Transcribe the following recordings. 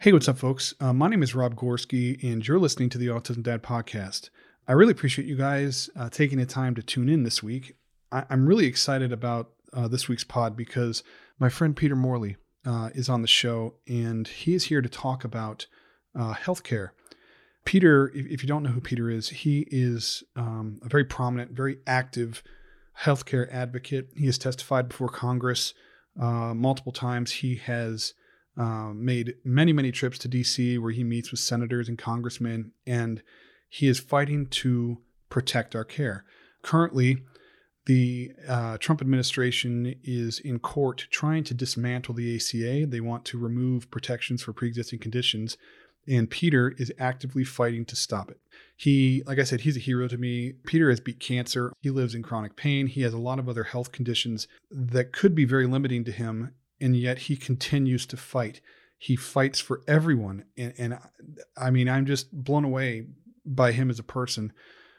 Hey, what's up, folks? My name is Rob Gorski, and you're listening to the Autism Dad podcast. I really appreciate you guys taking the time to tune in this week. I'm really excited about this week's pod because my friend Peter Morley is on the show, and he is here to talk about healthcare. Peter, if you don't know who Peter is, he is a very prominent, very active healthcare advocate. He has testified before Congress multiple times. He has made many, many trips to DC where he meets with senators and congressmen, and he is fighting to protect our care. Currently, the Trump administration is in court trying to dismantle the ACA. They want to remove protections for pre-existing conditions, and Peter is actively fighting to stop it. He, like I said, he's a hero to me. Peter has beat cancer. He lives in chronic pain. He has a lot of other health conditions that could be very limiting to him, and yet he continues to fight. He fights for everyone. And I mean, I'm just blown away by him as a person.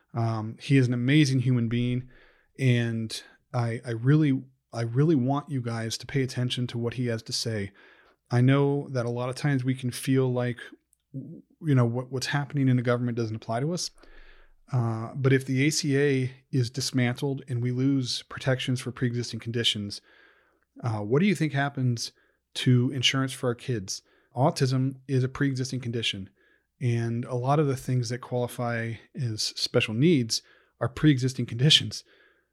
He is an amazing human being. And I really want you guys to pay attention to what he has to say. I know that a lot of times we can feel like, what's happening in the government doesn't apply to us. But if the ACA is dismantled and we lose protections for pre-existing conditions, what do you think happens to insurance for our kids? Autism is a pre-existing condition, and a lot of the things that qualify as special needs are pre-existing conditions.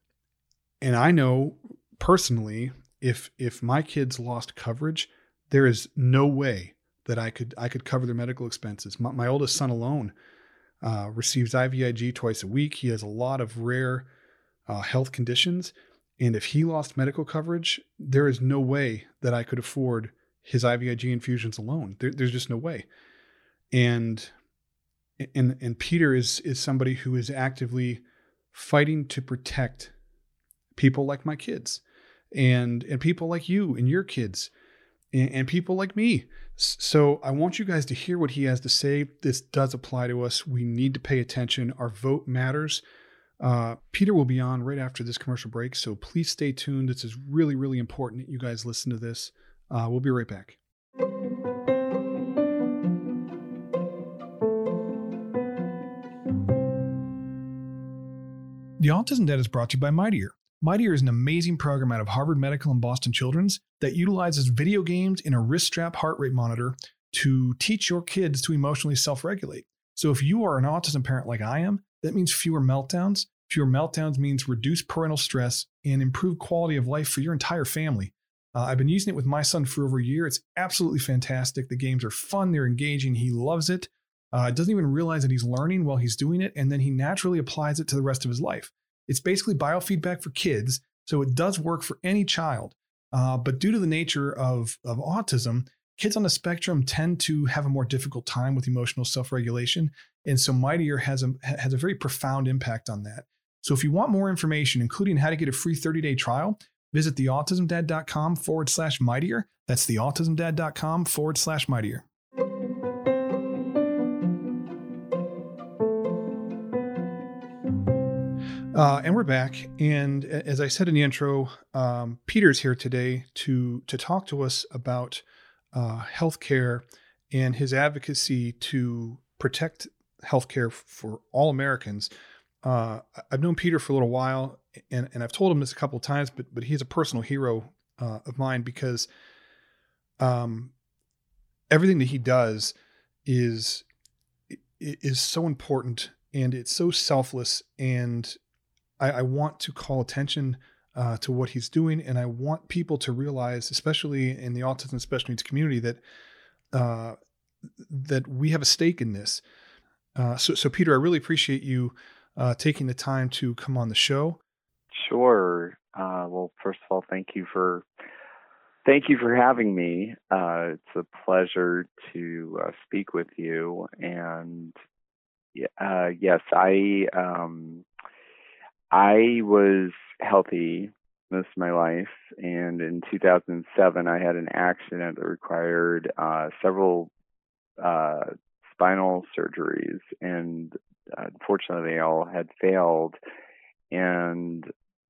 And I know personally, if my kids lost coverage, there is no way that I could cover their medical expenses. My oldest son alone receives IVIG twice a week. He has a lot of rare health conditions. And if he lost medical coverage, there is no way that I could afford his IVIG infusions alone. There's just no way. And Peter is somebody who is actively fighting to protect people like my kids and people like you and your kids and people like me. So I want you guys to hear what he has to say. This does apply to us. We need to pay attention. Our vote matters. Peter will be on right after this commercial break, so please stay tuned. This is really, really important that you guys listen to this. We'll be right back. The Autism Dad is brought to you by Mightier. Mightier is an amazing program out of Harvard Medical and Boston Children's that utilizes video games and a wrist strap heart rate monitor to teach your kids to emotionally self-regulate. So if you are an autism parent like I am, that means fewer meltdowns. Fewer meltdowns means reduced parental stress and improved quality of life for your entire family. I've been using it with my son for over a year. It's absolutely fantastic. The games are fun. They're engaging. He loves it. Doesn't even realize that he's learning while he's doing it. And then he naturally applies it to the rest of his life. It's basically biofeedback for kids. So it does work for any child. But due to the nature of autism, kids on the spectrum tend to have a more difficult time with emotional self-regulation. And so Mightier has a very profound impact on that. So if you want more information, including how to get a free 30-day trial, visit theautismdad.com/Mightier. That's theautismdad.com/Mightier. And we're back. And as I said in the intro, Peter's here today to talk to us about healthcare and his advocacy to protect healthcare for all Americans. I've known Peter for a little while, and I've told him this a couple of times, but he's a personal hero of mine because everything that he does is so important, and it's so selfless. And I want to call attention to what he's doing, and I want people to realize, especially in the autism special needs community, that we have a stake in this. So Peter, I really appreciate you taking the time to come on the show. Sure. Well, first of all, thank you for having me. It's a pleasure to speak with you. And yes, I was healthy most of my life, and in 2007, I had an accident that required several spinal surgeries, and unfortunately, they all had failed. And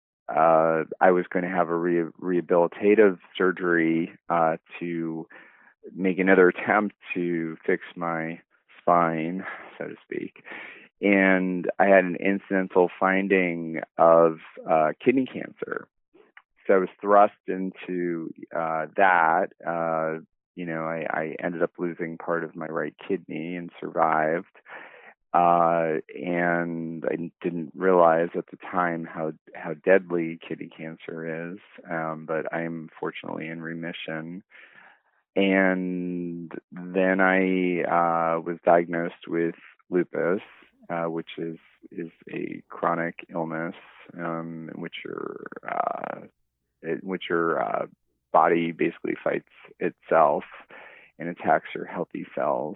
I was going to have a rehabilitative surgery to make another attempt to fix my spine, so to speak. And I had an incidental finding of kidney cancer. So I was thrust into that. I ended up losing part of my right kidney and survived. And I didn't realize at the time how deadly kidney cancer is, but I'm fortunately in remission. And then I was diagnosed with lupus, which is a chronic illness, in which your body basically fights itself and attacks your healthy cells.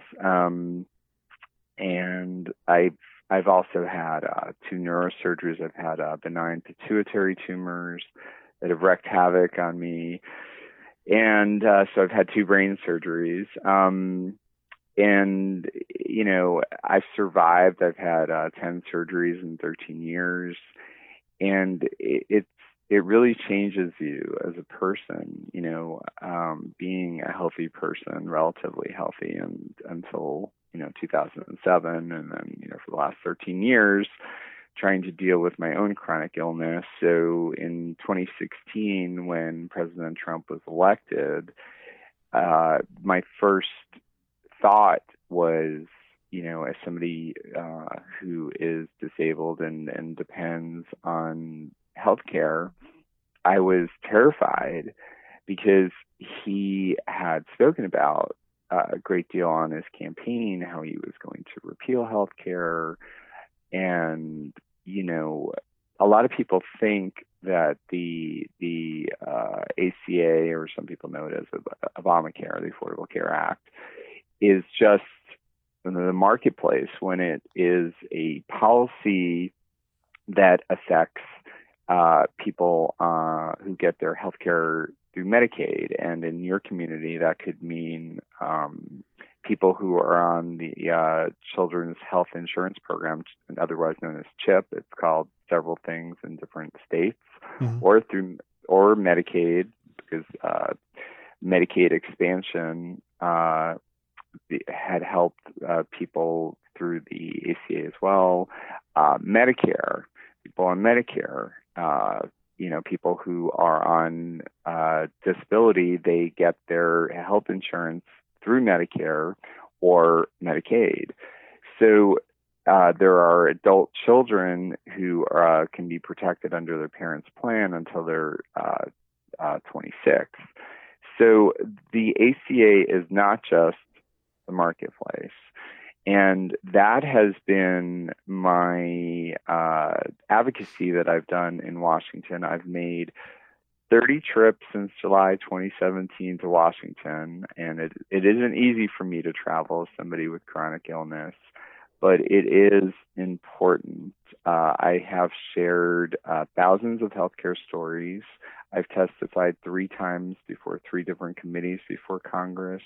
And I've also had 2 neurosurgeries. I've had benign pituitary tumors that have wreaked havoc on me, and so I've had 2 brain surgeries. And I've survived. I've had 10 surgeries in 13 years, and it really changes you as a person. Being a healthy person, relatively healthy, and until 2007, and then for the last 13 years, trying to deal with my own chronic illness. So in 2016, when President Trump was elected, my first thought was, as somebody who is disabled and depends on healthcare, I was terrified because he had spoken about a great deal on his campaign how he was going to repeal healthcare. And a lot of people think that the ACA, or some people know it as Obamacare, the Affordable Care Act, is just the marketplace, when it is a policy that affects people who get their health care through Medicaid. And in your community, that could mean people who are on the Children's Health Insurance Program, otherwise known as CHIP. It's called several things in different states, or Medicaid, because Medicaid expansion had helped people through the ACA as well. Medicare, people on Medicare, people who are on disability, they get their health insurance through Medicare or Medicaid. So there are adult children who can be protected under their parents' plan until they're 26. So the ACA is not just the marketplace. And that has been my advocacy that I've done in Washington. I've made 30 trips since July 2017 to Washington, and it isn't easy for me to travel as somebody with chronic illness, but it is important. I have shared thousands of healthcare stories. I've testified 3 times before 3 different committees before Congress.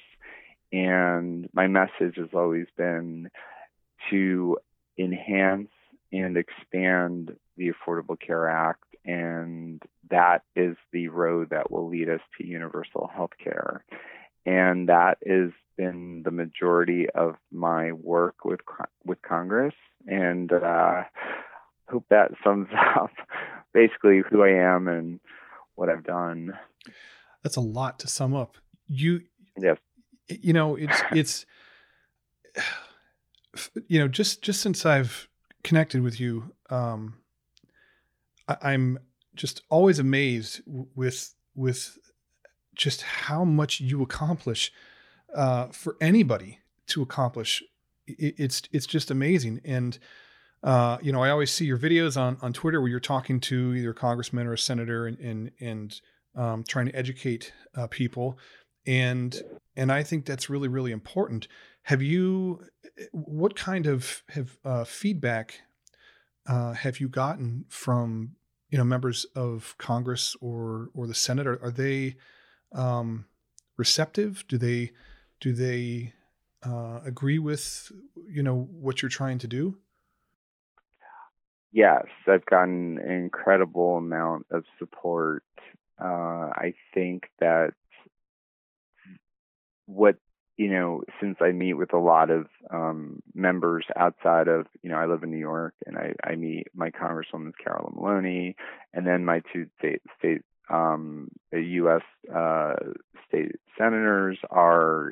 And my message has always been to enhance and expand the Affordable Care Act, and that is the road that will lead us to universal health care. And that has been the majority of my work with Congress, and hope that sums up basically who I am and what I've done. That's a lot to sum up. Yes. It's just since I've connected with you, I'm just always amazed with just how much you accomplish for anybody to accomplish. It's just amazing. And I always see your videos on Twitter where you're talking to either a congressman or a senator and trying to educate people. And I think that's really, really important. What kind of feedback have you gotten from, members of Congress or the Senate? Are they receptive? Do they agree with, what you're trying to do? Yes, I've gotten an incredible amount of support. I think that what, since I meet with a lot of members outside of, I live in New York, and I meet my Congresswoman Carolyn Maloney, and then my two U.S. state senators are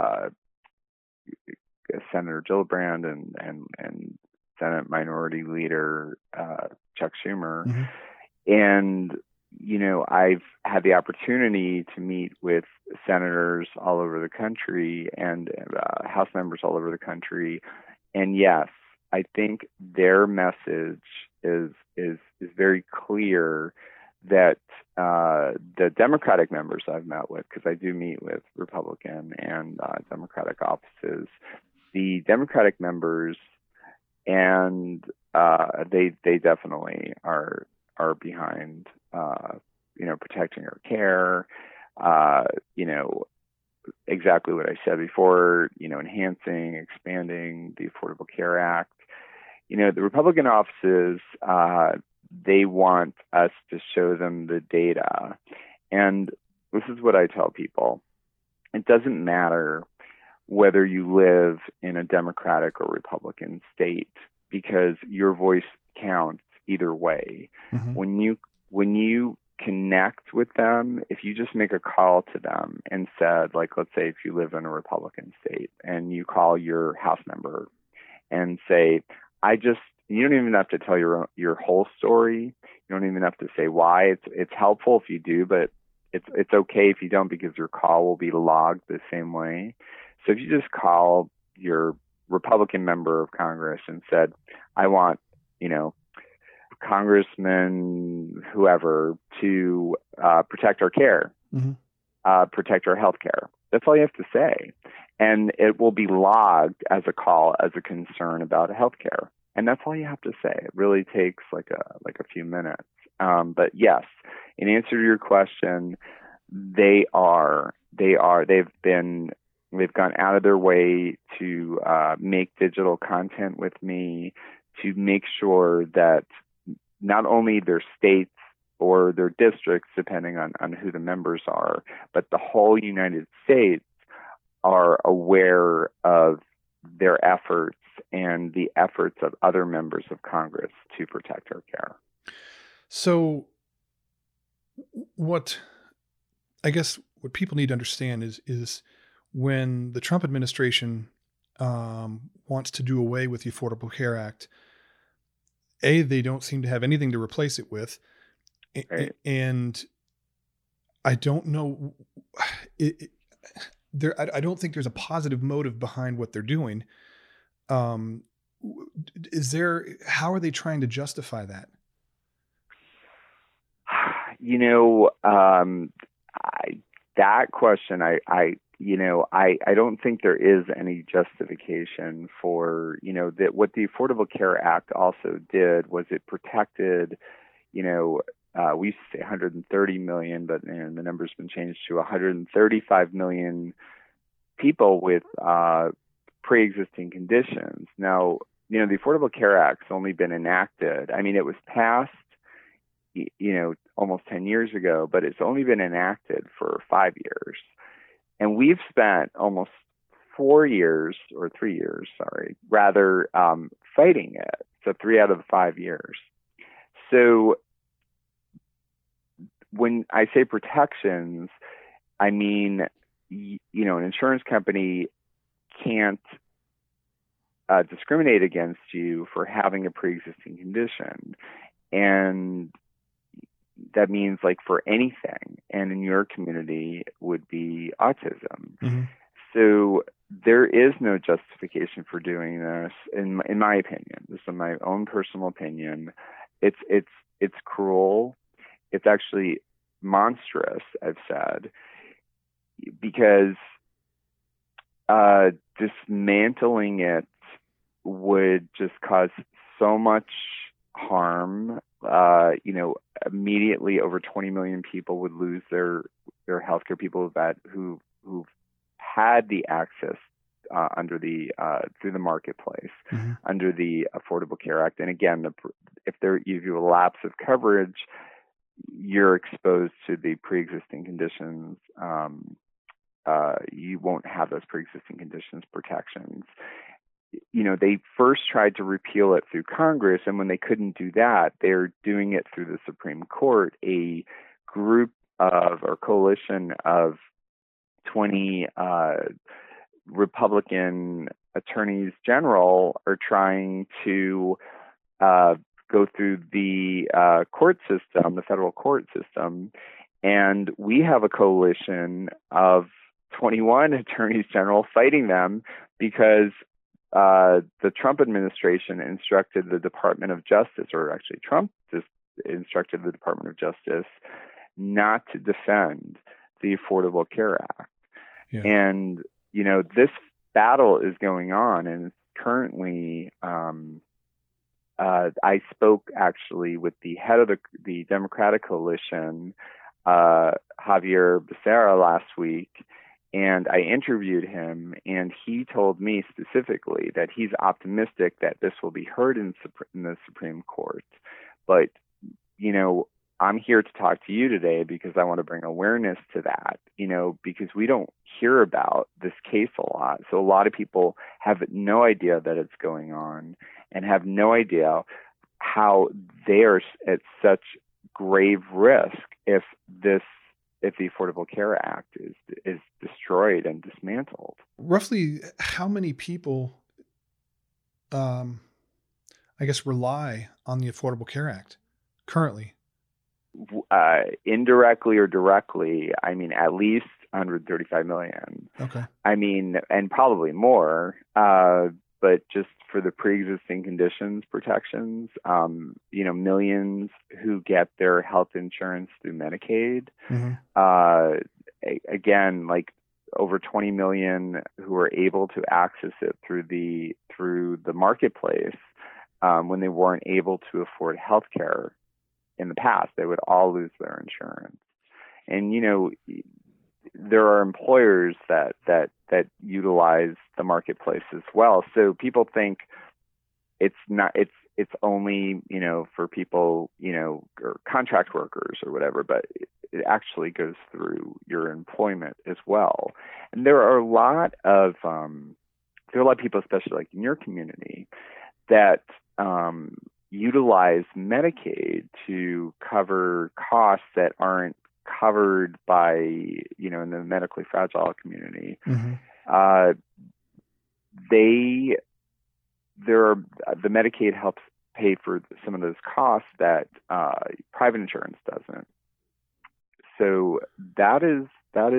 Senator Gillibrand and Senate Minority Leader Chuck Schumer. Mm-hmm. And, I've had the opportunity to meet with senators all over the country and House members all over the country. And yes, I think their message is very clear that the Democratic members I've met with, because I do meet with Republican and Democratic offices, the Democratic members, and they definitely are behind protecting our care, exactly what I said before, enhancing, expanding the Affordable Care Act. The Republican offices, they want us to show them the data. And this is what I tell people. It doesn't matter whether you live in a Democratic or Republican state, because your voice counts either way. Mm-hmm. When you connect with them, if you just make a call to them and said, like, let's say if you live in a Republican state and you call your House member and say, you don't even have to tell your whole story. You don't even have to say why. It's helpful if you do, but it's okay if you don't, because your call will be logged the same way. So if you just call your Republican member of Congress and said, I want, Congressman whoever to protect our care, mm-hmm. Protect our health care. That's all you have to say. And it will be logged as a call, as a concern about health care. And that's all you have to say. It really takes like a few minutes. But yes, in answer to your question, they've gone out of their way to make digital content with me, to make sure that not only their states or their districts, depending on who the members are, but the whole United States are aware of their efforts and the efforts of other members of Congress to protect our care. So what people need to understand is when the Trump administration wants to do away with the Affordable Care Act, they don't seem to have anything to replace it with. Right. And I don't know, I don't think there's a positive motive behind what they're doing. How are they trying to justify that? That question, I don't think there is any justification for, that what the Affordable Care Act also did was it protected, we used to say 130 million, but the number's been changed to 135 million people with pre-existing conditions. Now, the Affordable Care Act's only been enacted. I mean, it was passed, almost 10 years ago, but it's only been enacted for 5 years. And we've spent almost 4 years, or 3 years, rather, fighting it. So 3 out of the 5 years. So when I say protections, I mean, an insurance company can't discriminate against you for having a pre-existing condition. And that means like for anything, and in your community would be autism. Mm-hmm. So there is no justification for doing this, in my opinion. This is my own personal opinion. It's cruel. It's actually monstrous, I've said, because dismantling it would just cause so much harm. Immediately over 20 million people would lose their healthcare. People who've had the access under the through the marketplace, mm-hmm. under the Affordable Care Act. And again, if you have a lapse of coverage, you're exposed to the pre-existing conditions you won't have those pre-existing conditions protections. They first tried to repeal it through Congress, and when they couldn't do that, they're doing it through the Supreme Court. A group of, or coalition of 20 Republican attorneys general are trying to go through the court system, the federal court system, and we have a coalition of 21 attorneys general fighting them because the Trump administration instructed the Department of Justice, or actually Trump just instructed the Department of Justice not to defend the Affordable Care Act. Yeah. And, this battle is going on, and currently I spoke actually with the head of the Democratic coalition, Xavier Becerra, last week, and I interviewed him, and he told me specifically that he's optimistic that this will be heard in the Supreme Court. But, I'm here to talk to you today because I want to bring awareness to that, because we don't hear about this case a lot. So a lot of people have no idea that it's going on and have no idea how they are at such grave risk if the Affordable Care Act is destroyed and dismantled. Roughly how many people, rely on the Affordable Care Act currently? Indirectly or directly, at least 135 million. Okay. And probably more, but just for the pre-existing conditions protections, millions who get their health insurance through Medicaid. Mm-hmm. Again, like over 20 million who are able to access it through the marketplace when they weren't able to afford health care in the past. They would all lose their insurance. And, there are employers that utilize the marketplace as well. So people think it's only, for people, or contract workers or whatever, but it actually goes through your employment as well. And there are a lot of people, especially like in your community, that utilize Medicaid to cover costs that aren't covered by, in the medically fragile community. Mm-hmm. The Medicaid helps pay for some of those costs that private insurance doesn't. So that is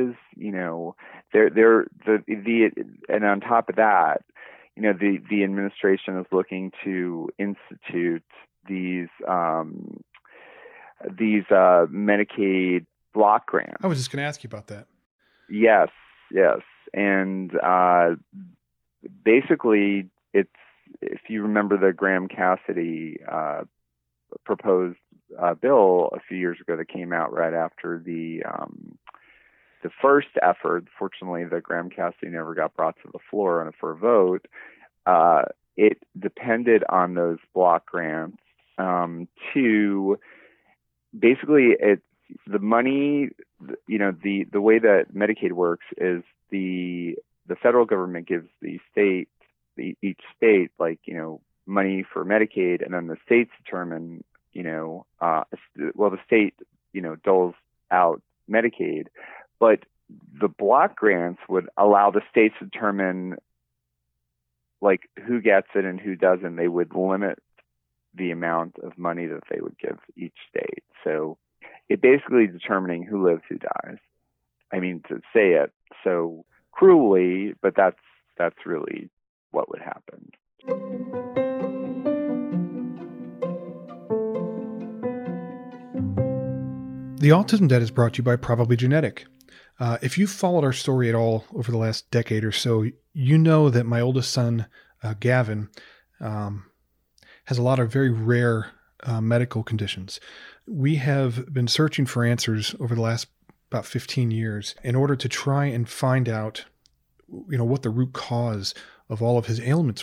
and on top of that, the administration is looking to institute these Medicaid block grants. I was just going to ask you about that. Yes. And basically, it's, if you remember the Graham Cassidy proposed bill a few years ago that came out right after the first effort. Fortunately, the Graham Cassidy never got brought to the floor for a vote. It depended on those block grants to basically the money. The way that Medicaid works is the federal government gives each state money for Medicaid, and then the states determine the state doles out Medicaid, but the block grants would allow the states to determine who gets it and who doesn't. They would limit the amount of money that they would give each state. So it basically determining who lives, who dies. To say it so cruelly, but that's really what would happen. The Autism Dad is brought to you by Probably Genetic. If you've followed our story at all over the last decade or so, you know that my oldest son, Gavin, has a lot of very rare medical conditions. We have been searching for answers over the last about 15 years in order to try and find out, what the root cause of all of his ailments were.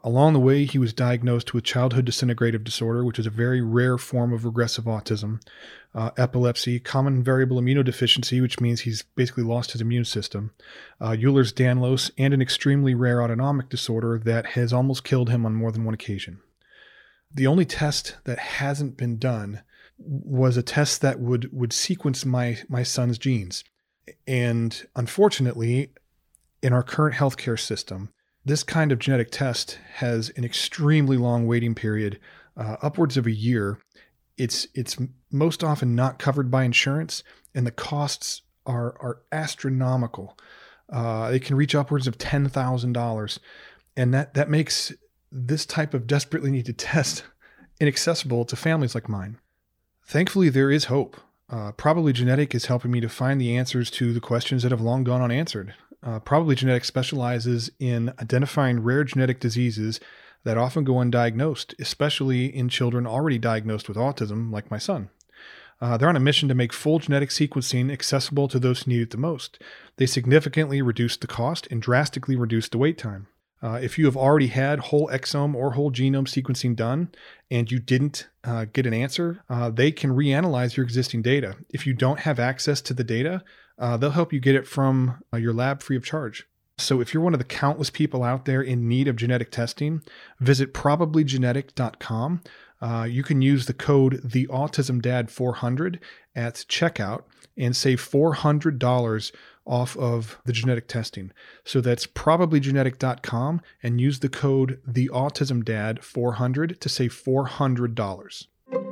Along the way, he was diagnosed with childhood disintegrative disorder, which is a very rare form of regressive autism, epilepsy, common variable immunodeficiency, which means he's basically lost his immune system, Ehlers-Danlos, and an extremely rare autonomic disorder that has almost killed him on more than one occasion. The only test that hasn't been done was a test that would sequence my son's genes. And unfortunately, in our current healthcare system, this kind of genetic test has an extremely long waiting period, upwards of a year. It's most often not covered by insurance, and the costs are astronomical. They can reach upwards of $10,000, and that makes this type of desperately needed test inaccessible to families like mine. Thankfully, there is hope. Probably Genetic is helping me to find the answers to the questions that have long gone unanswered. Probably Genetic specializes in identifying rare genetic diseases that often go undiagnosed, especially in children already diagnosed with autism, like my son. They're on a mission to make full genetic sequencing accessible to those who need it the most. They significantly reduce the cost and drastically reduce the wait time. If you have already had whole exome or whole genome sequencing done and you didn't get an answer, they can reanalyze your existing data. If you don't have access to the data, they'll help you get it from your lab free of charge. So if you're one of the countless people out there in need of genetic testing, visit probablygenetic.com. You can use the code TheAutismDad400 at checkout and save $400 off of the genetic testing. So that's probablygenetic.com and use the code TheAutismDad400 to save $400.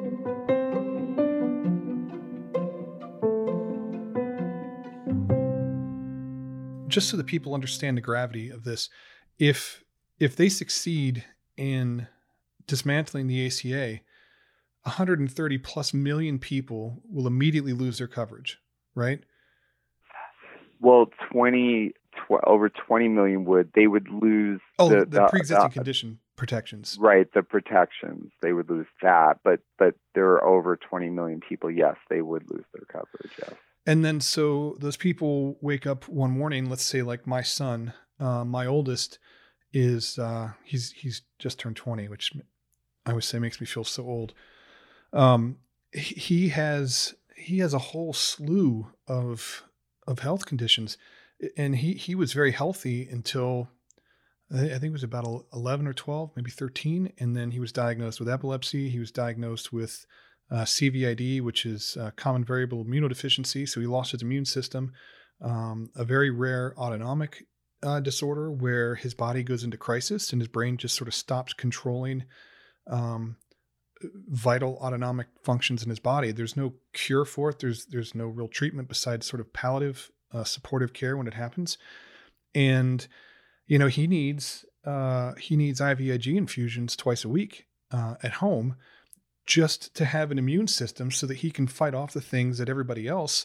Just so that people understand the gravity of this, if they succeed in dismantling the ACA, 130 plus million people will immediately lose their coverage, right? Well, over 20 million would lose the pre-existing condition protections. Right, the protections. They would lose that, but there are over 20 million people, yes, they would lose their coverage, yes. And then so those people wake up one morning, let's say like my son, my oldest is he's just turned 20, which I would say makes me feel so old. He has a whole slew of health conditions, and he was very healthy until I think it was about 11 or 12, maybe 13. And then he was diagnosed with epilepsy. He was diagnosed with CVID, which is common variable immunodeficiency. So he lost his immune system, a very rare autonomic disorder where his body goes into crisis and his brain just sort of stops controlling vital autonomic functions in his body. There's no cure for it. There's no real treatment besides sort of palliative supportive care when it happens. And, he needs IVIG infusions twice a week at home just to have an immune system so that he can fight off the things that everybody else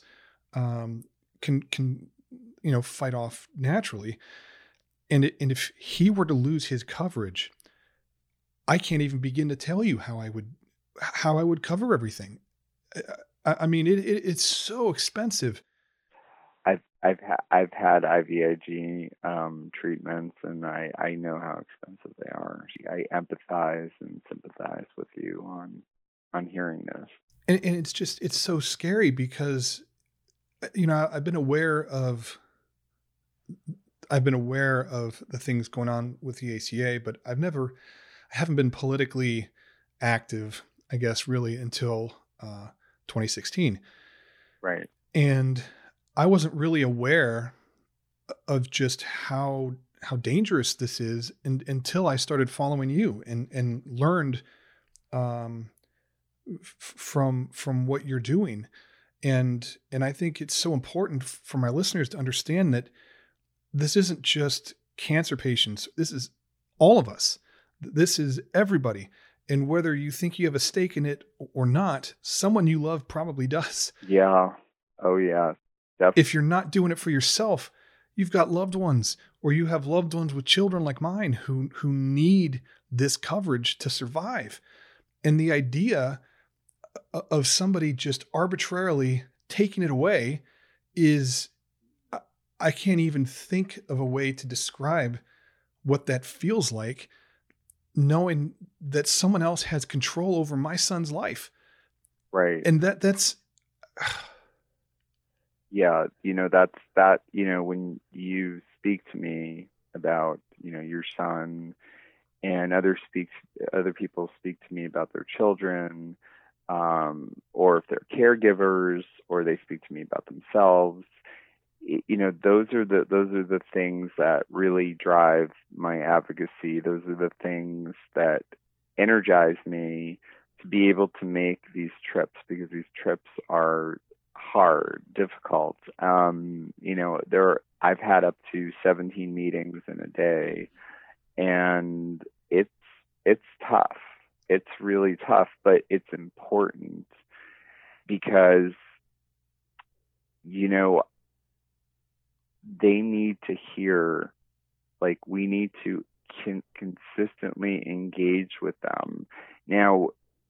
can fight off naturally. And if he were to lose his coverage, I can't even begin to tell you how I would cover everything. I mean, it's so expensive. I've had IVIG treatments, and I know how expensive they are. I empathize and sympathize with you on hearing this. And it's so scary because, I've been aware of the things going on with the ACA, but I haven't been politically active, I guess, really until 2016. Right. And I wasn't really aware of just how dangerous this is until I started following you and learned from what you're doing. And I think it's so important for my listeners to understand that this isn't just cancer patients. This is all of us. This is everybody. And whether you think you have a stake in it or not, someone you love probably does. Yeah. Oh, yeah. Definitely. If you're not doing it for yourself, you've got loved ones, or you have loved ones with children like mine who need this coverage to survive. And the idea of somebody just arbitrarily taking it away is, I can't even think of a way to describe what that feels like. knowing that someone else has control over my son's life. Right. And that's Yeah, when you speak to me about, your son, and other people speak to me about their children, or if they're caregivers, or they speak to me about themselves. Those are the things that really drive my advocacy. Those are the things that energize me to be able to make these trips, because these trips are hard, difficult. I've had up to 17 meetings in a day, and it's tough. It's really tough, but it's important because, you know, they need to hear, like, we need to consistently engage with them. Now,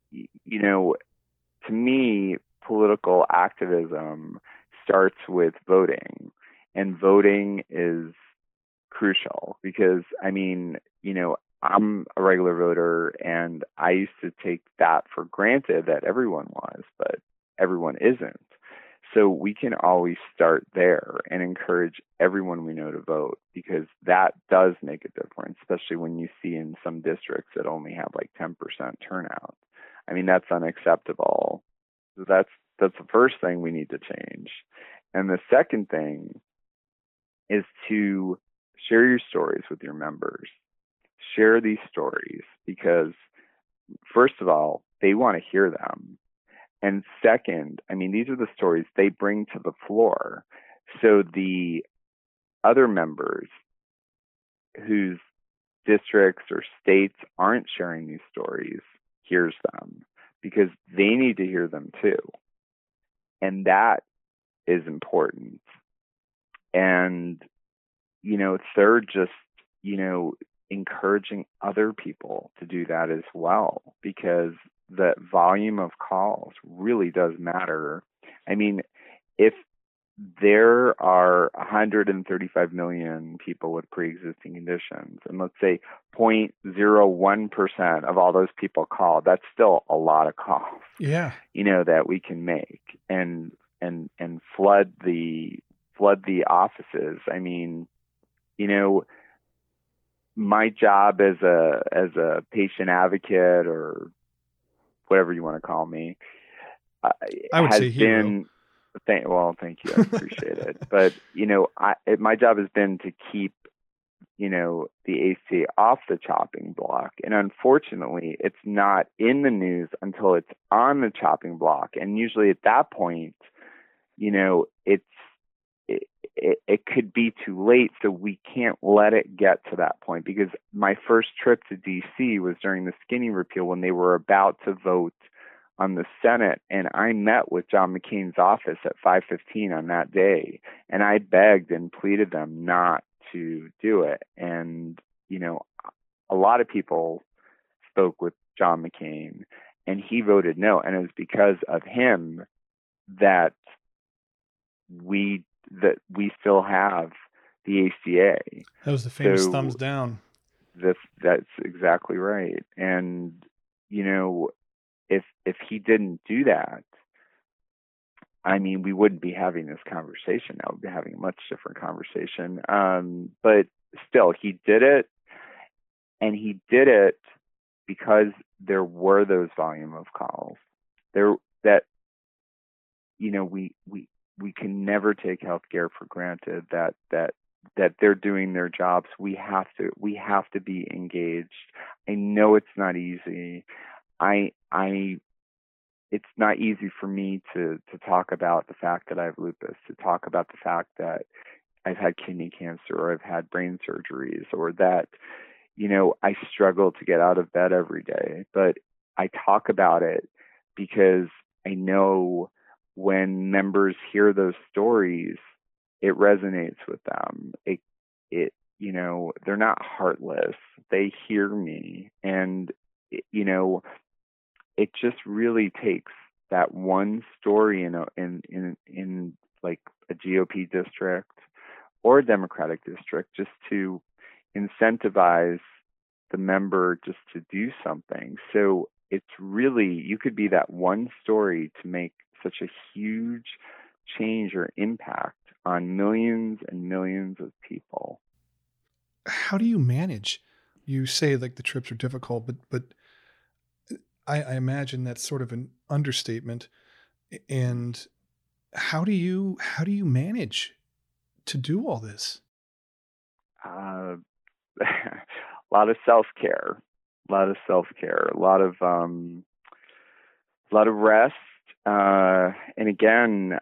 to me, political activism starts with voting, and voting is crucial because, I'm a regular voter, and I used to take that for granted that everyone was, but everyone isn't. So we can always start there and encourage everyone we know to vote, because that does make a difference, especially when you see in some districts that only have like 10% turnout. That's unacceptable. So that's the first thing we need to change. And the second thing is to share your stories with your members. Share these stories because, first of all, they want to hear them. And second, these are the stories they bring to the floor. So the other members whose districts or states aren't sharing these stories hears them, because they need to hear them too. And that is important. And, third, just, encouraging other people to do that as well, because the volume of calls really does matter. If there are 135 million people with pre-existing conditions, and let's say 0.01% of all those people call, that's still a lot of calls. Yeah. That we can make and flood the offices. My job as a patient advocate, or whatever you want to call me, I would has say hero. been. Thank you. I appreciate it. But my job has been to keep the ACA off the chopping block, and unfortunately, it's not in the news until it's on the chopping block, and usually at that point, it could be too late. So we can't let it get to that point, because my first trip to DC was during the skinny repeal, when they were about to vote on the Senate, and I met with John McCain's office at 5:15 on that day, and I begged and pleaded them not to do it. And a lot of people spoke with John McCain, and he voted no, and it was because of him that we still have the ACA. That was the famous thumbs down. That's exactly right. And if he didn't do that, we wouldn't be having this conversation now. We'd be having a much different conversation. But still, he did it, and he did it because there were those volume of calls there that we can never take healthcare for granted, that they're doing their jobs. We have to be engaged. I know it's not easy. It's not easy for me to talk about the fact that I have lupus, to talk about the fact that I've had kidney cancer, or I've had brain surgeries, or that, I struggle to get out of bed every day. But I talk about it because I know when members hear those stories, it resonates with them. They're not heartless. They hear me, and it just really takes that one story in like a GOP district or a Democratic district just to incentivize the member just to do something. So it's really, you could be that one story to make such a huge change or impact on millions and millions of people. How do you manage? You say like the trips are difficult, but I imagine that's sort of an understatement. And how do you manage to do all this? Uh, a lot of self-care, a lot of self-care, a lot of rest. And again,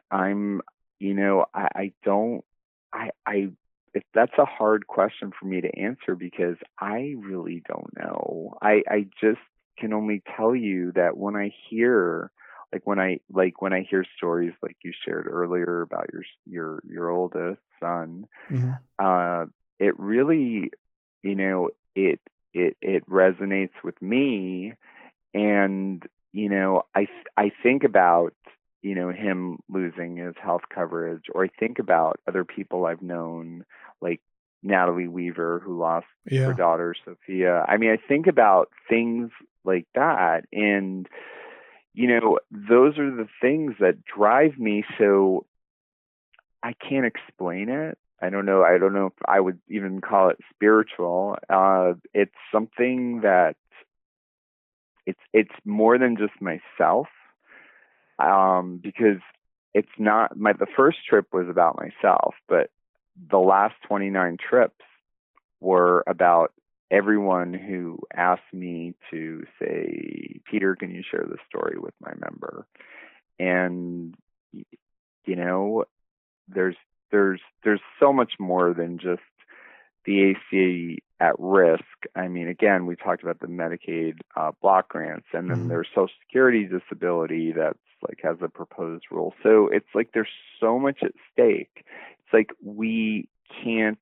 I don't, I, if that's a hard question for me to answer because I really don't know. I just can only tell you that when I hear, when I hear stories like you shared earlier about your oldest son, Mhm. uh, it really, you know, it resonates with me. And I think about him losing his health coverage, or I think about other people I've known, like Natalie Weaver, who lost her Yeah. daughter Sophia. I mean, I think about things like that, and those are the things that drive me. So I can't explain it. I don't know if I would even call it spiritual. It's something that it's more than just myself, because it's not my the first trip was about myself, but the last 29 trips were about everyone who asked me to say, Peter, can you share this story with my member? And you know, there's there's so much more than just the ACA at risk. I mean, again, we talked about the Medicaid block grants, and then Mhm. there's Social Security disability that's like has a proposed rule. So it's like there's so much at stake. It's like we can't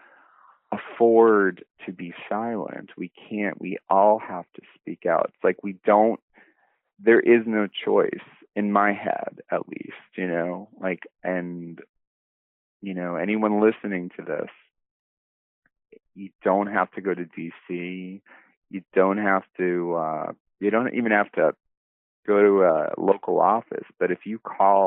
afford to be silent. We can't. We all have to speak out. It's like we don't. There is no choice in my head, at least. And anyone listening to this, you don't have to go to DC. You don't have to. You don't even have to go to a local office. But if you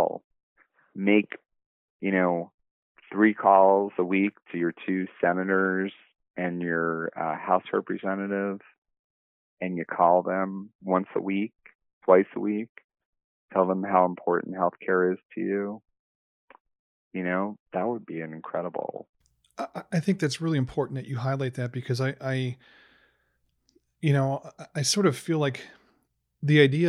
make you know 3 calls a week to your 2 senators and your House representative, and you call them once a week, twice a week, tell them how important healthcare is to you. That would be an incredible. I think that's really important that you highlight that because I sort of feel like the idea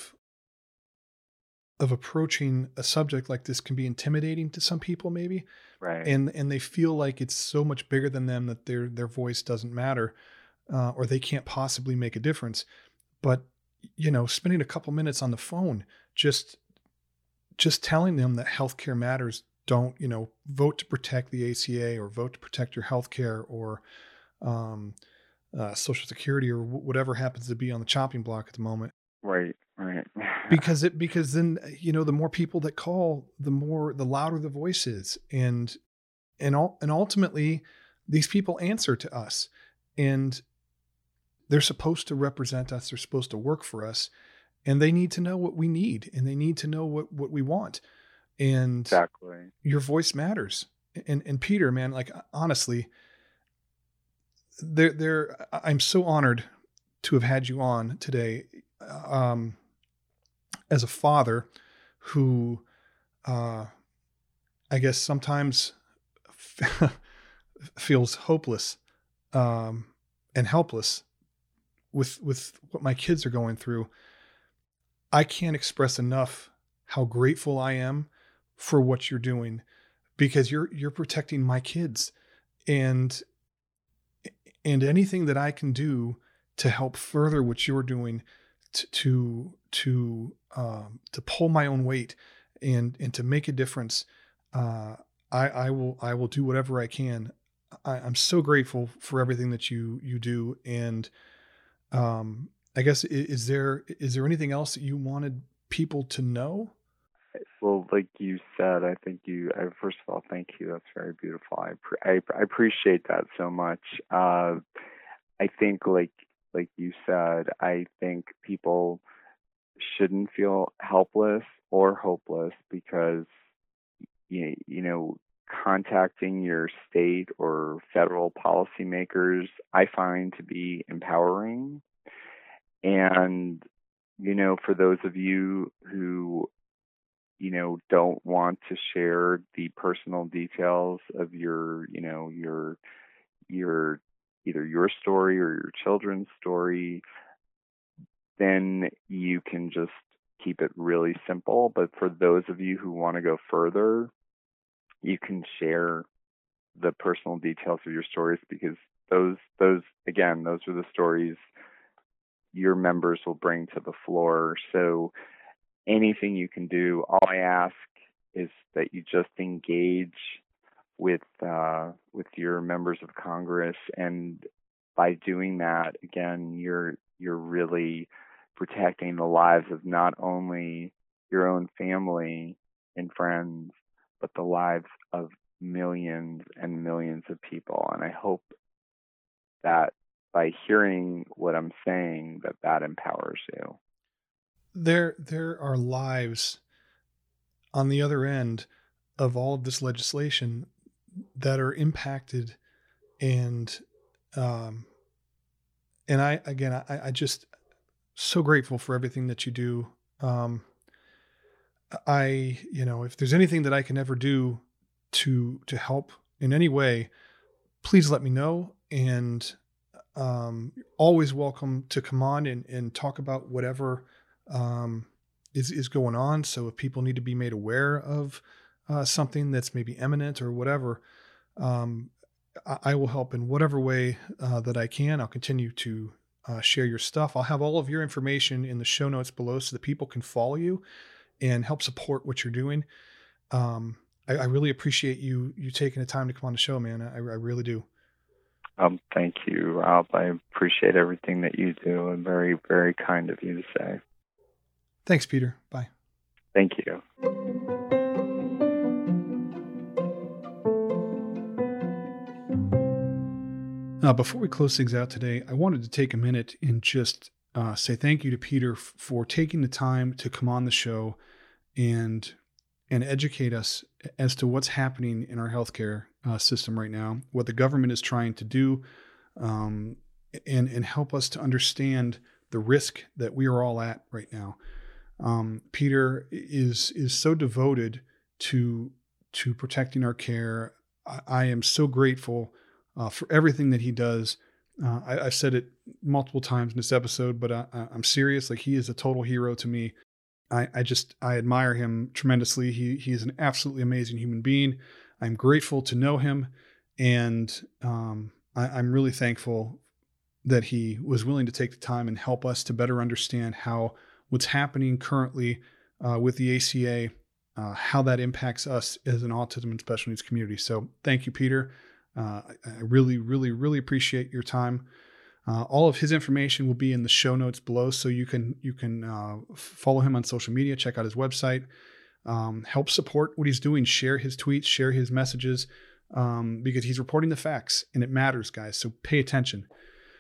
of approaching a subject like this can be intimidating to some people maybe, Right. and they feel like it's so much bigger than them that their voice doesn't matter, or they can't possibly make a difference. But spending a couple minutes on the phone, just telling them that healthcare matters. Don't vote to protect the ACA or vote to protect your healthcare or um, Social Security or whatever happens to be on the chopping block at the moment. Right. Right. Because then the more people that call, the louder the voice is, and ultimately these people answer to us, and they're supposed to represent us. They're supposed to work for us, and they need to know what we need, and they need to know what we want. And Exactly. your voice matters. And Peter, man, like honestly, I'm so honored to have had you on today. Um, as a father who, uh, I guess sometimes feels hopeless, um, and helpless with what my kids are going through, I can't express enough how grateful I am for what you're doing, because you're protecting my kids, and anything that I can do to help further what you're doing to pull my own weight and to make a difference, uh, I will do whatever I can. I'm so grateful for everything that you do, and I guess is there anything else that you wanted people to know? Well, like you said, I think first of all, thank you. That's very beautiful. I appreciate that so much. I think like you said, I think people shouldn't feel helpless or hopeless because you know, contacting your state or federal policymakers I find to be empowering. And you know, for those of you who don't want to share the personal details of your either your story or your children's story, then you can just keep it really simple. But for those of you who want to go further, you can share the personal details of your stories, because those again, those are the stories your members will bring to the floor. So anything you can do, all I ask is that you just engage with your members of Congress, and by doing that, again, you're really protecting the lives of not only your own family and friends, but the lives of millions and millions of people. And I hope that by hearing what I'm saying, that empowers you. There are lives on the other end of all of this legislation that are impacted, and um, I just so grateful for everything that you do. Um, if there's anything that I can ever do to help in any way, please let me know. And always welcome to come on and talk about whatever um, is going on. So if people need to be made aware of something that's maybe imminent or whatever, um, I will help in whatever way that I can. I'll continue to share your stuff. I'll have all of your information in the show notes below so that people can follow you and help support what you're doing. I really appreciate you taking the time to come on the show, man. I really do. Thank you, Rob. I appreciate everything that you do, and very, very kind of you to say. Thanks, Peter. Bye. Thank you. Before we close things out today, I wanted to take a minute and just say thank you to Peter for taking the time to come on the show and educate us as to what's happening in our healthcare system right now, what the government is trying to do, and help us to understand the risk that we are all at right now. Peter is so devoted to protecting our care. I am so grateful for everything that he does. I've said it multiple times in this episode, but I'm serious. Like, he is a total hero to me. I admire him tremendously. He is an absolutely amazing human being. I'm grateful to know him, and I'm really thankful that he was willing to take the time and help us to better understand how what's happening currently with the ACA, how that impacts us as an autism and special needs community. So thank you, Peter. I really, really, really appreciate your time. All of his information will be in the show notes below, so you can follow him on social media, check out his website, help support what he's doing, share his tweets, share his messages, because he's reporting the facts, and it matters, guys. So pay attention.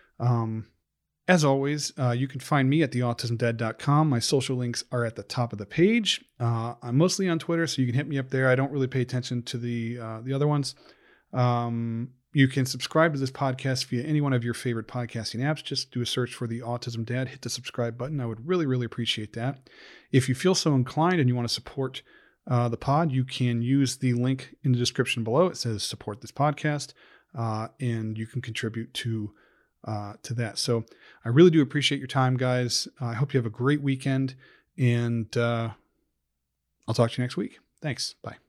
As always, you can find me at theautismdad.com. My social links are at the top of the page. I'm mostly on Twitter, so you can hit me up there. I don't really pay attention to the other ones. You can subscribe to this podcast via any one of your favorite podcasting apps. Just do a search for The Autism Dad, hit the subscribe button. I would really, really appreciate that. If you feel so inclined and you want to support the pod, you can use the link in the description below. It says support this podcast, and you can contribute to that. So I really do appreciate your time, guys. I hope you have a great weekend, and I'll talk to you next week. Thanks. Bye.